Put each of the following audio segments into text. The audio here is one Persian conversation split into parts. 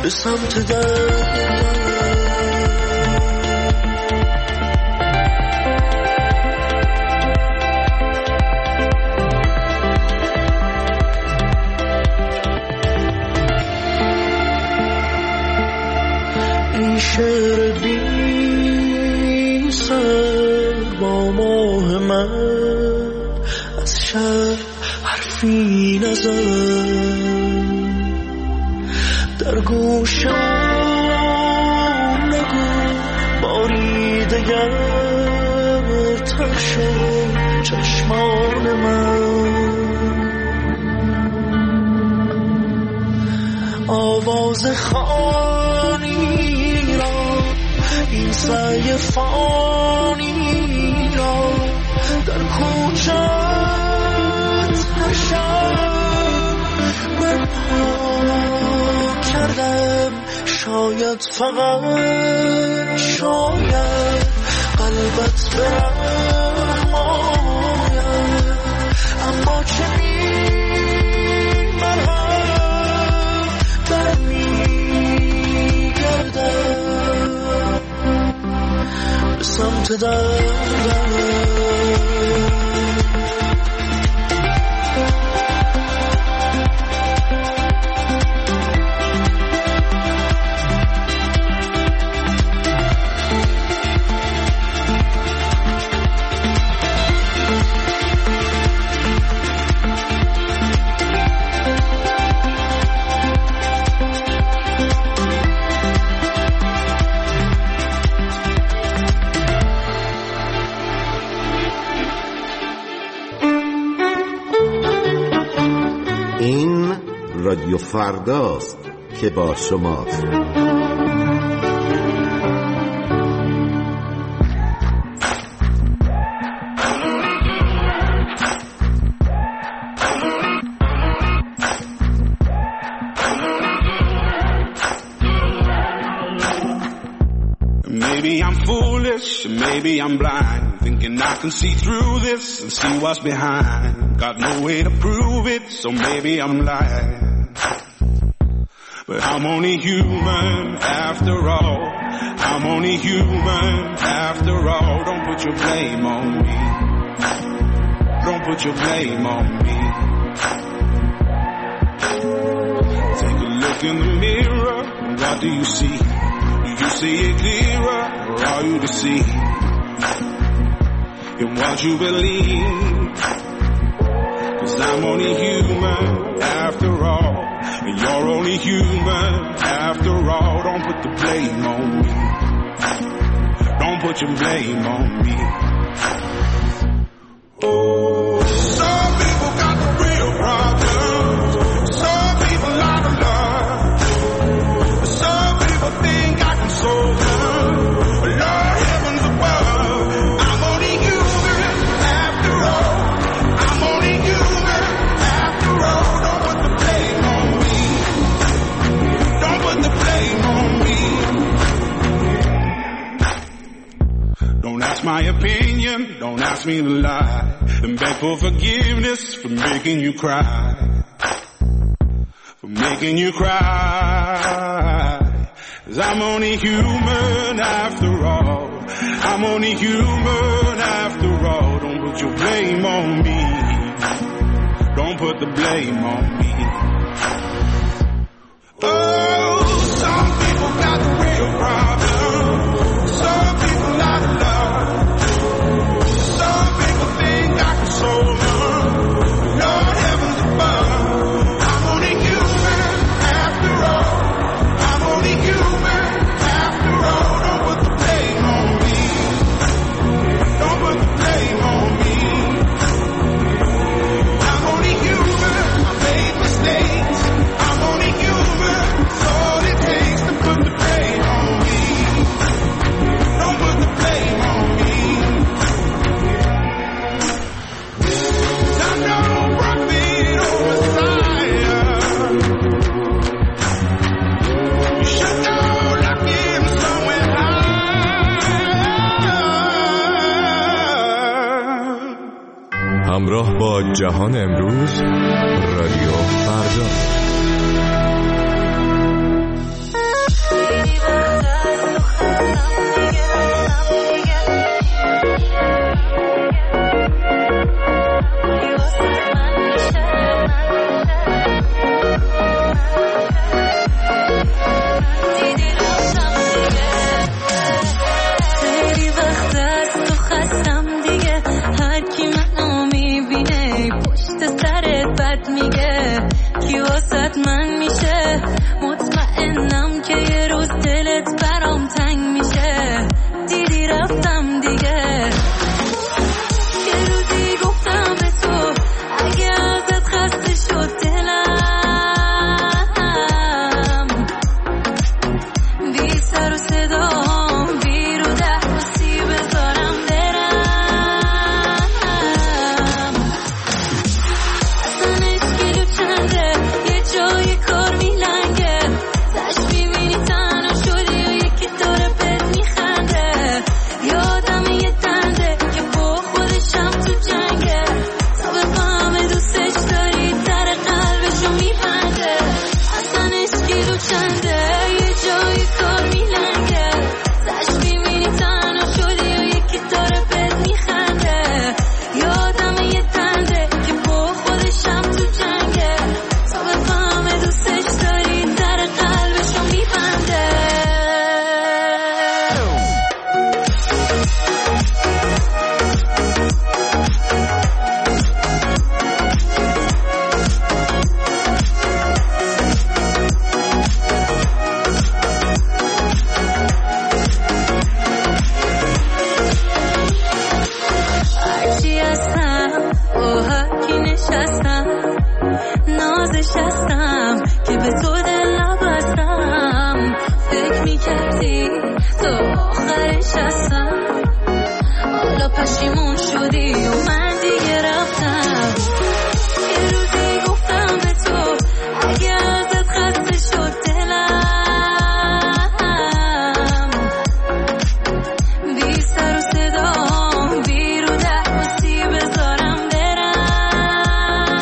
به سمت در. این شعر بی سر با ماه من از شهر حرفی نزن، در گوشم نگو باری دگر تر شد چشمان من. آواز خانی را این سعی فانی را در کوچت هر شب من پاک کردم. شاید فقط شاید قلبت برم آید، اما چه میبرم برمیگردم به سمت دردم. رادیو فرداست که با شماست. Maybe I'm foolish, maybe I'm blind, thinking I can see through this and see what's behind. Got no way to prove it, so maybe I'm lying. But I'm only human after all. I'm only human after all. Don't put your blame on me. Don't put your blame on me. Take a look in the mirror. What do you see? Do you see it clearer, or are you deceived in what you believe? 'Cause I'm only human after all, and you're only human after all. Don't put the blame on me. Don't put your blame on me. Oh, some people got the real problems. Some people out of love. Some people think I can solve them. Lord heavens above, I'm only human after all. I'm only human after all. Don't put the blame on me. Don't put the blame on me. Don't ask my opinion, don't ask me to lie, and beg for forgiveness for making you cry. For making you cry. 'Cause I'm only human after all. I'm only human after all. Don't put your blame on me. Don't put the blame on me. Oh, some people got the real problem. Some people out of love. Some people think I can solve them. Lord heavens above, I'm only human after all. I'm only human after all. Don't put the blame on me. Don't put the blame on me. I'm only human. I made mistakes. I'm only human. It's all it takes to put the blame on me. Don't put the blame on me. 'Cause I know brought me over Messiah. You should know lock him somewhere high. همراه با جهان امروز، رادیو فردا. واسط من میشه. مطمئنم که یه روز دلت برام تنگ میشه. دیدی رفتم دیگه. یه روزی گفتم به تو اگه ازت خسته شد دلم، بی سر و صدام بی رو ده بسی بذارم برم. اصلا اشکیلو چنده یه جای کار میلنگه. تش میبینی تنها شدی و یکی داره بهت میخنده. یادم یه دنده که با خودشم تو جنگه. تا بفهمه دوستش داری در قلبشو میبنده. اصلا اشکیلو چنده یه جای کار میلنگه. تش میبینی تنها شدی و یکی داره بهت میخنده. یادم یه دنده که با خودشم تو جنگه. تا بفهمه دوستش داری در قلبشو میبنده. هرچی هستم با هرکی نشستم، نازش هستم که به تو دل نبستم. فکر میکردی تو آخرش هستم، حالا پشیمون شدی و من دیگه رفتم. یه روزی گفتم به تو اگه ازت خسته شد دلم، بی سر و صدام بی رو ده بسی بذارم برم.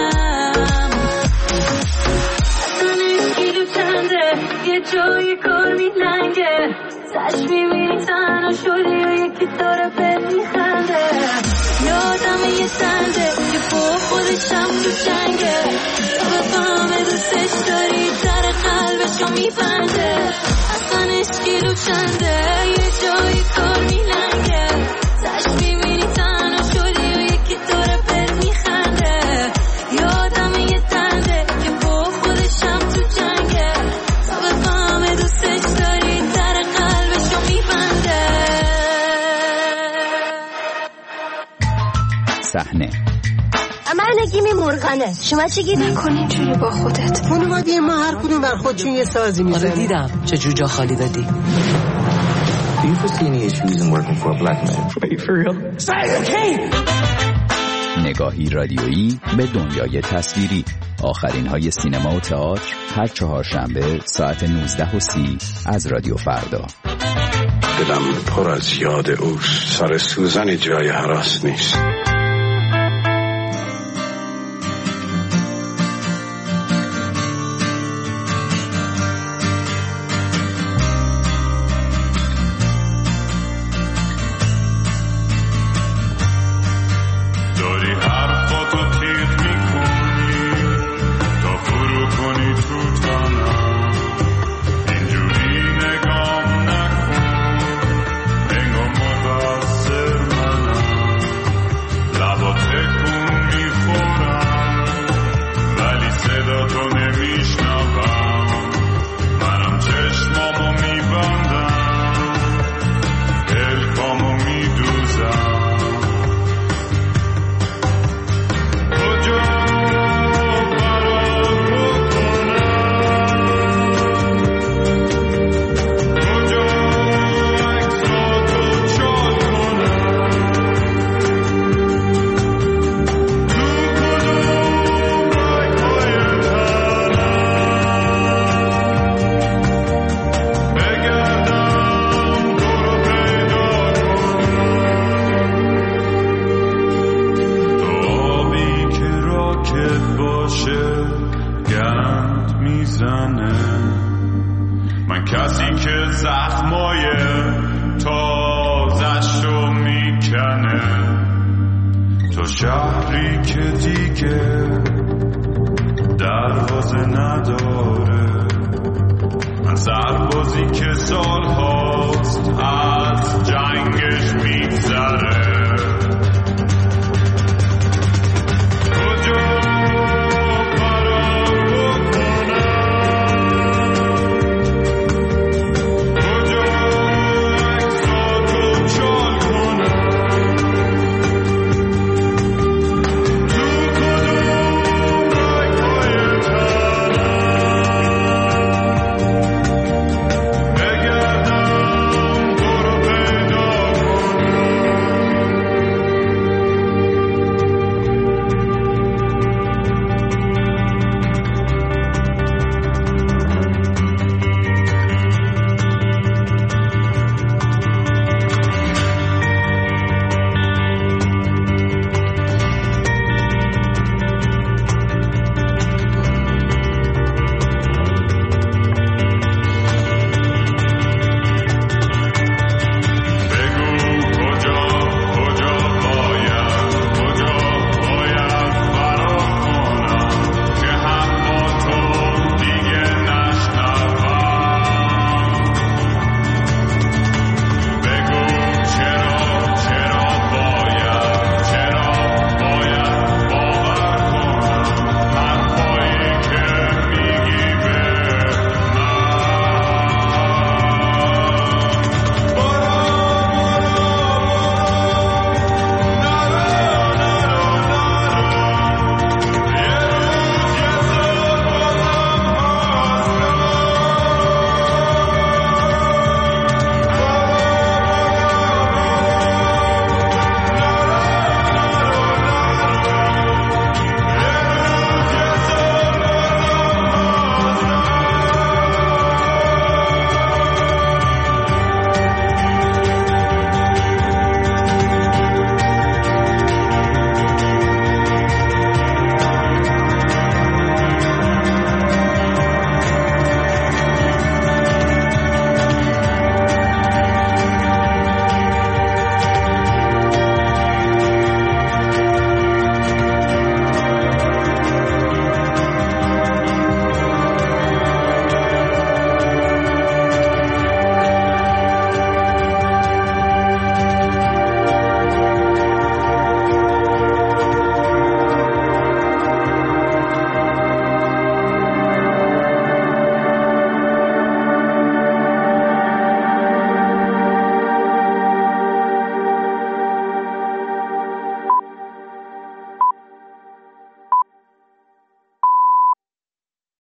اصلا اشکیلو چنده یه جای کار میلنگه. تش میبینی تنها شدی و یکی داره بهت میخنده. یادم یه دنده که با خودشم تو جنگه. تا بفهمه دوستش داری در قلبشو میبنده. اصلا اشکیلو چنده یه جای کار میلنگه. تش میبینی تنها شدی و یکی داره بهت میخنده. یادم یه دنده که با خودشم تو جنگه. تا بفهمه دوستش داری در قلبشو میبنده. صحنه من نگیمی مرغنه. شما چی گیری؟ نکن اینجوری با خودت. خانواده ما هر کدوم بر خودشون یه سازی میزنن. آره دیدم چه جوجا خالی دادی. Do you foresee any issues in working for a black man? Are you for real? نگاهی رادیویی به دنیای تصویری. آخرین های سینما و تئاتر هر چهارشنبه ساعت 19:30 از رادیو فردا. دلم پر از یاد اوست. سر سوزن جای هراس نیست. داری حرفاتو تیغ میکنی تا فرو کنی تو تنم. اینجوری نگام نکن انگار مقصر منم. لبا تکون میخورم ولی صدا تو نمیشنوم. منم چشمامو میبندم پلکامو میدوزم. من کسی که زخمای تازه‌شو میکنه. تو شهری که دیگه دروازه نداره. من سربازی که سال هاست از جنگش میگذره.